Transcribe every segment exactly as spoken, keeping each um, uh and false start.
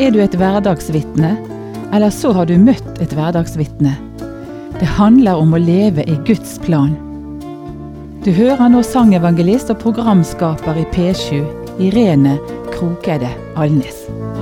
Er du et hverdagsvitne, eller så har du møtt et hverdagsvitne? Det handler om å leve i Guds plan. Du hører nå sangevangelist og programskaper i P sju, Irene Krokeide Alnes.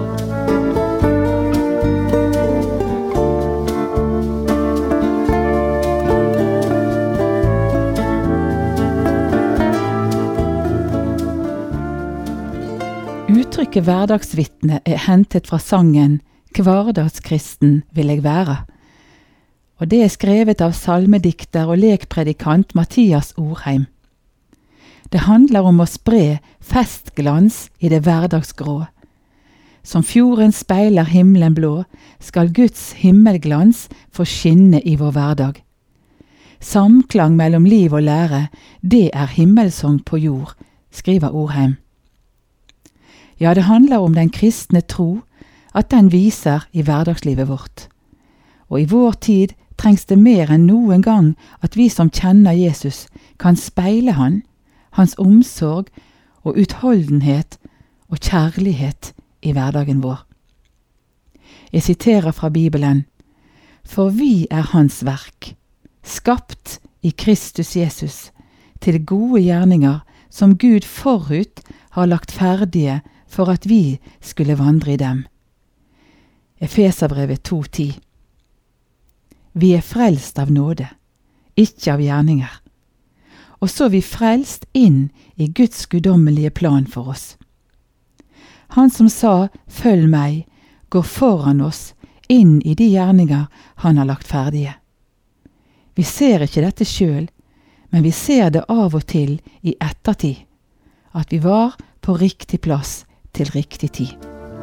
Uttrykket hverdagsvitne er hentet fra sangen «Hverdagskristen vil jeg være». Og det er skrevet av salmedikter og lekpredikant Mathias Orheim. Det handler om å spre festglans i det hverdagsgrå. Som fjorden speiler himmelen blå, skal Guds himmelglans få skinne i vår hverdag. Samklang mellom liv og lære, det er himmelsång på jord, skriver Orheim. Ja, det handler om den kristne tro, at den viser i hverdagslivet vårt. Og i vår tid trengs det mer enn noen gang at vi som kjenner Jesus kan speile han, hans omsorg og utholdenhet og kjærlighet i hverdagen vår. Jeg siterer fra Bibelen: «For vi er hans verk, skapt i Kristus Jesus, til gode gjerninger som Gud forut har lagt ferdige for at vi skulle vandre i dem.» Efeserbrevet to ti. Vi er frelst av nåde, ikke av gjerninger. Og så er vi frelst inn i Guds guddommelige plan for oss. Han som sa, «Følg meg», går foran oss inn i de gjerninger han har lagt ferdige. Vi ser ikke dette selv, men vi ser det av og til i ettertid, at vi var på riktig plass til riktig tid.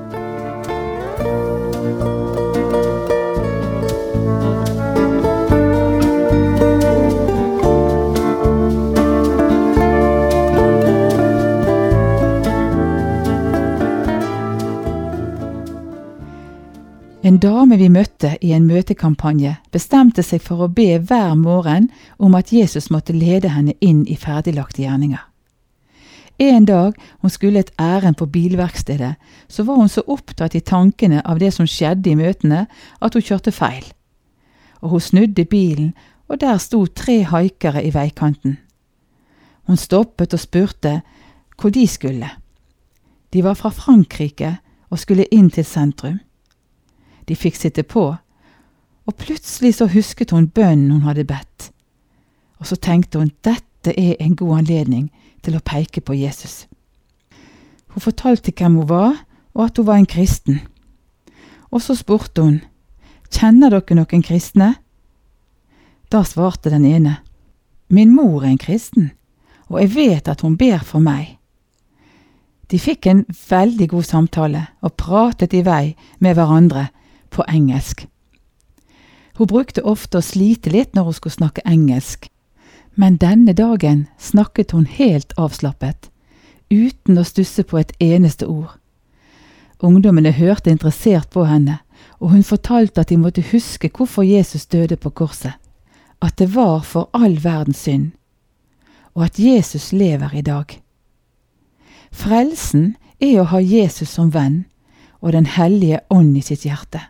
En dame vi møtte i en møtekampanje bestemte seg for å be hver morgen om at Jesus måtte lede henne inn i ferdiglagte gjerninger. En dag hun skulle et ærend på bilverkstedet, så var hun så opptatt i tankene av det som skjedde i møtene, at hun kjørte feil. Og hun snudde bilen, og der sto tre haikere i veikanten. Hun stoppet og spurte hvor de skulle. De var fra Frankrike og skulle inn til sentrum. De fikk sitte på, og plutselig så husket hun bønnen hun hadde bedt. Og så tenkte hun, dette er en god anledning til å peke på Jesus. Hun fortalte hvem hun var, og at hun var en kristen. Og så spurte hun, «Kjenner dere noen kristne?» Da svarte den ene, «Min mor er en kristen, og jeg vet at hun ber for meg.» De fikk en veldig god samtale, og pratet i vei med hverandre på engelsk. Hun brukte ofte å slite litt når hun skulle snakke engelsk, men denne dagen snakket hun helt avslappet, uten å stusse på et eneste ord. Ungdommene hørte interessert på henne, og hun fortalte at de måtte huske hvorfor Jesus døde på korset, at det var for all verdens synd, og at Jesus lever i dag. Frelsen er å ha Jesus som venn, og den hellige ånd i sitt hjerte.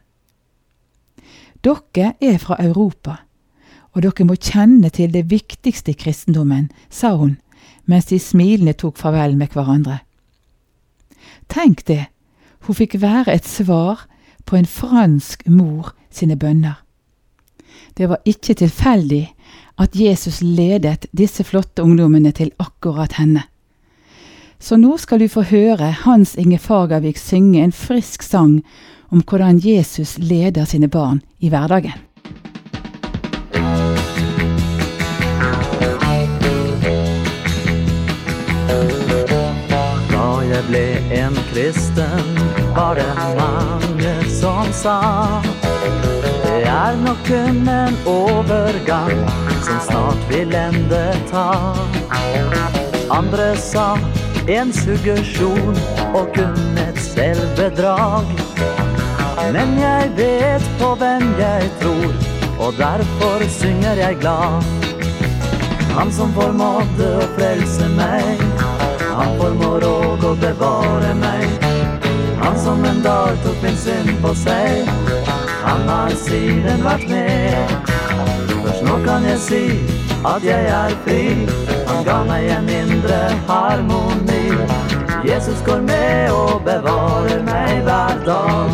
Dere er fra Europa, og dere må kjenne til det viktigste i kristendommen, sa hun, mens de smilende tok farvel med hverandre. Tenk det, hun fikk være et svar på en fransk mor sine bønner. Det var ikke tilfeldig at Jesus ledet disse flotte ungdommene til akkurat henne. Så nå skal du få høre Hans Inge Fagervik synge en frisk sang om hvordan Jesus leder sine barn i hverdagen. Da jeg ble en kristen, var det mange som sa det er nok kun en overgang som snart vil ende ta. Andre sa en suggesjon og kun et selvbedrag. Men jeg vet på hvem jeg tror, og derfor synger jeg glad. Han som formådde å frelse meg, han formår også å bevare meg. Han som en dag tok min synd på seg, han har siden vært med. Først nå kan jeg si at jeg er fri, han ga meg en indre harmoni. Jesus går med og bevarer meg hver dag.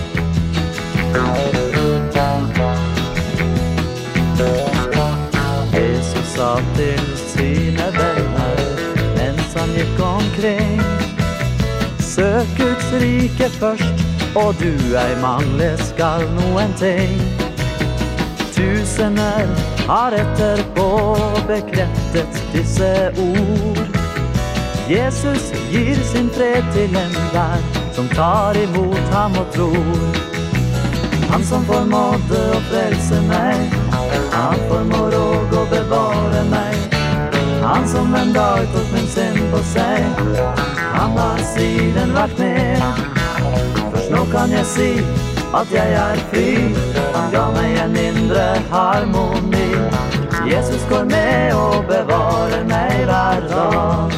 Jesus sa til sine venner mens han gikk omkring: søk Guds rike først, og du ei mangle skal noen ting. Tusener har etterpå bekreftet disse ord. Jesus gir sin fred til enhver som tar imot ham og tror. Han som formådde å frelse meg, han formår også å bevare meg. Han som en dag tok min synd på seg, han har siden vært med. Først nå kan jeg si at jeg er fri, han ga meg en indre harmoni. Jesus går med og bevarer meg hver dag.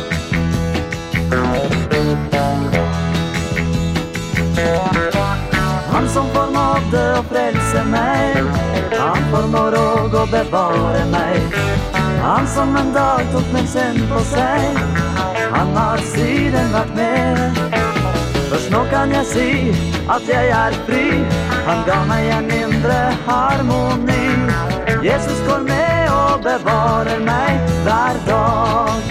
Han som formådde å frelse meg, han formår også å bevare meg. Han som en dag tok min synd på seg, han har siden vært med. Først nå kan jeg si at jeg er fri, han ga meg en indre harmoni. Jesus går med og bevarer meg hver dag.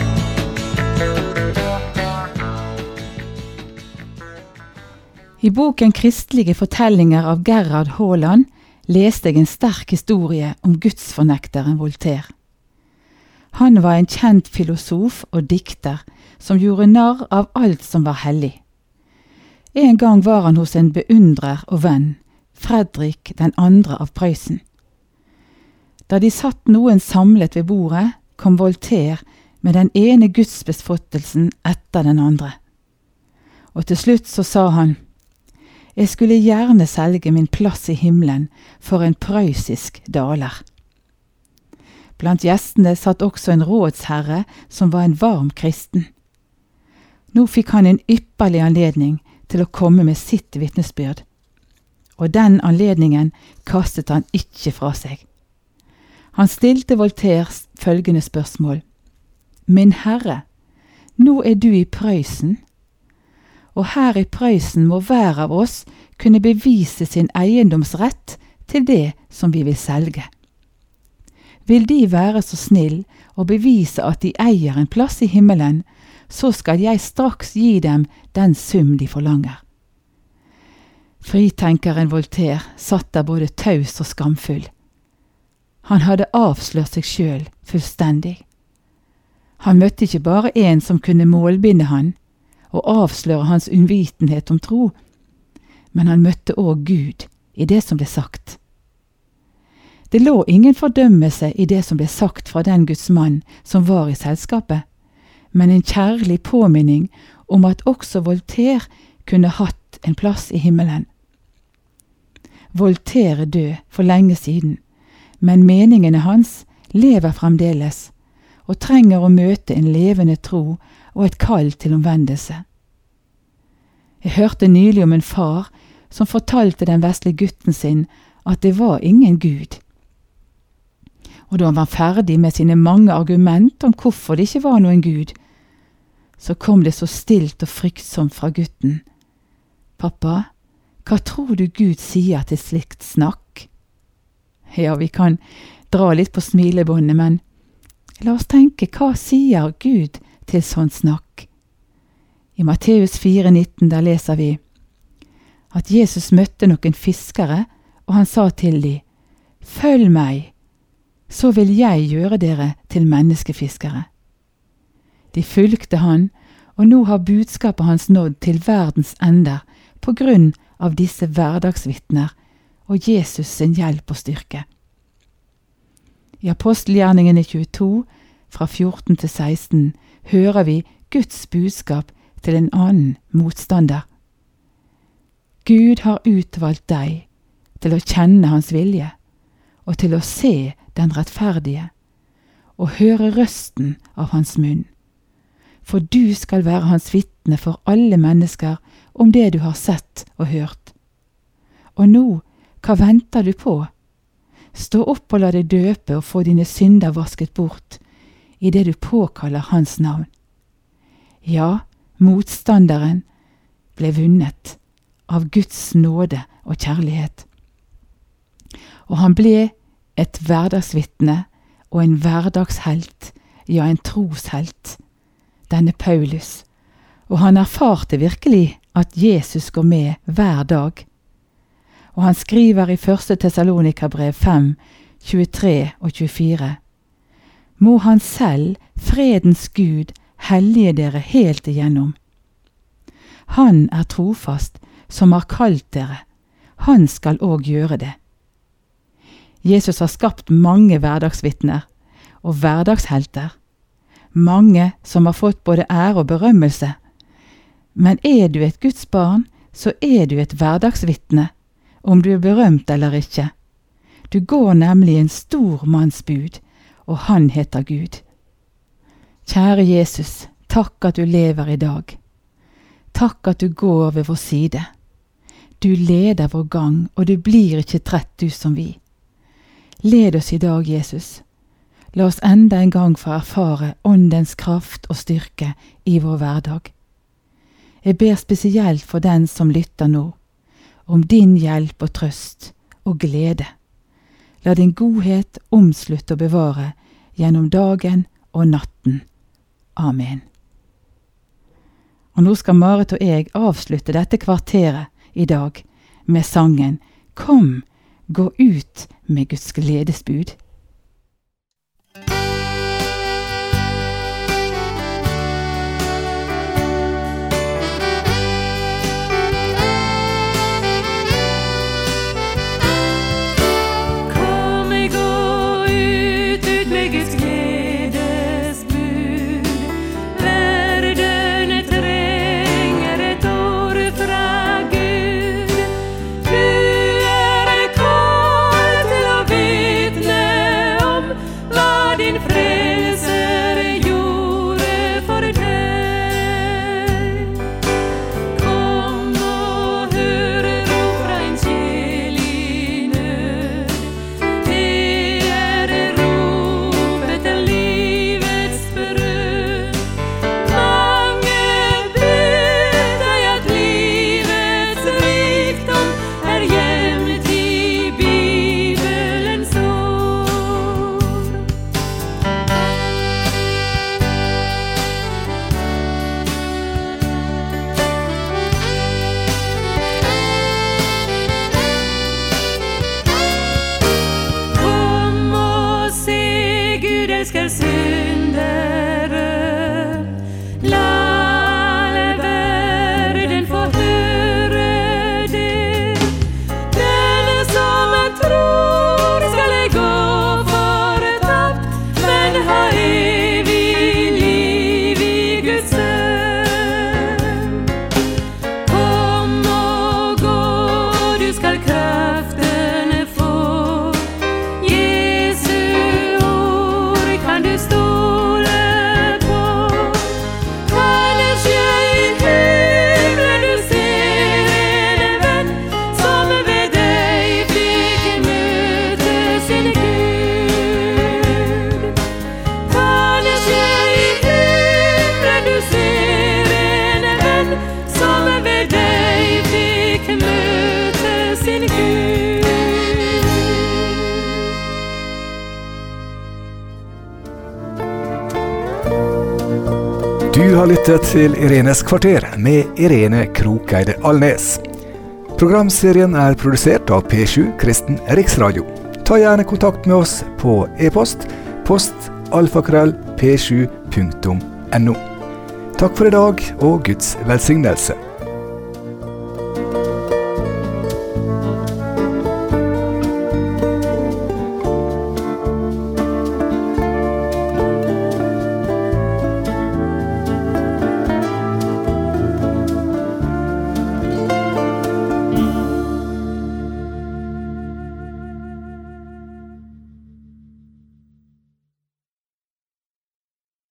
I boken Kristelige fortellinger av Gerhard Haaland leste jeg en sterk historie om gudsfornekteren Voltaire. Han var en kjent filosof og dikter som gjorde narr av alt som var hellig. En gang var han hos en beundrer og venn, Fredrik den andre av Prøysen. Da de satt noen samlet ved bordet, kom Voltaire med den ene gudsbesfottelsen etter den andre. Og til slutt så sa han: jeg skulle gjerne selge min plass i himmelen for en prøysisk daler. Blant gjestene satt også en rådsherre som var en varm kristen. Nå fikk han en ypperlig anledning til å komme med sitt vitnesbyrd, og den anledningen kastet han ikke fra seg. Han stilte Voltaire følgende spørsmål: Min herre, nå er du i Prøysen, og her i Prøysen må hver av oss kunne bevise sin eiendomsrett til det som vi vil selge. Vil de være så snill og bevise at de eier en plass i himmelen, så skal jeg straks gi dem den sum de forlanger. Fritenkeren Voltaire satt der både taus og skamfull. Han hadde avslørt seg selv fullstendig. Han møtte ikke bare en som kunne målbinde han, og avsløre hans unnvitenhet om tro, men han møtte også Gud i det som ble sagt. Det lå ingen fordømmelse i det som ble sagt fra den Guds mann som var i selskapet, men en kjærlig påminning om at også Voltaire kunne hatt en plass i himmelen. Voltaire er død for lenge siden, men meningene hans lever fremdeles, og trenger å møte en levende tro og et kall til omvendelse. Jeg hørte nylig om en far som fortalte den vesle gutten sin at det var ingen Gud. Og da han var ferdig med sine mange argument om hvorfor det ikke var noen Gud, så kom det så stilt og fryktsomt fra gutten: Pappa, hva tror du Gud sier til slikt snakk? Ja, vi kan dra litt på smilebåndet, men la oss tenke, hva sier Gud til sånn snakk? I Matteus fire nitten der leser vi at Jesus møtte noen fiskere, og han sa til de: Følg meg, så vil jeg gjøre dere til menneskefiskere. De fulgte han, og nå har budskapet hans nådd til verdens ender på grunn av disse hverdagsvitner og Jesus sin hjelp og styrke. I apostelgjerningene tjueto, fra fjorten til seksten, hører vi Guds budskap til en annen motstander. Gud har utvalgt deg til å kjenne hans vilje, og til å se den rettferdige, og høre røsten av hans munn. For du skal være hans vitne for alle mennesker om det du har sett og hørt. Og nå, hva venter du på? Stå opp og la deg døpe og få dine synder vasket bort, i det du påkaller hans navn. Ja, motstanderen ble vunnet av Guds nåde og kjærlighet. Og han ble et hverdagsvitne og en hverdagshelt, ja, en troshelt, denne Paulus. Og han erfarte virkelig at Jesus går med hver dag. Og han skriver i første Thessalonika-brev fem, tjuetre og tjuefire. Må han selv, fredens Gud, hellige dere helt igjennom. Han er trofast, som har kalt dere. Han skal også gjøre det. Jesus har skapt mange hverdagsvitner og hverdagshelter. Mange som har fått både ære og berømmelse. Men er du et Guds barn, så er du et hverdagsvitne, om du er berømt eller ikke. Du går nemlig en stor manns bud, og han heter Gud. Kjære Jesus, takk at du lever i dag. Takk at du går ved vår side. Du leder vår gang, og du blir ikke trett du som vi. Led oss i dag, Jesus. La oss enda en gang få erfare åndens kraft og styrke i vår hverdag. Jeg ber spesielt for den som lytter nå, om din hjelp og trøst og glede. La din godhet omslutte og bevare gjennom dagen og natten. Amen. Og nå skal Marit og jeg avslutte dette kvarteret i dag med sangen «Kom, gå ut med Guds gledesbud». Du har lyttet til Irenes kvarter med Irene Krokeide Alnes. Programserien er produsert av P sju Kristen Riksradio. Ta gjerne kontakt med oss på e-post post alfakrøll p sju punktum n o. Takk for i dag og Guds velsignelse.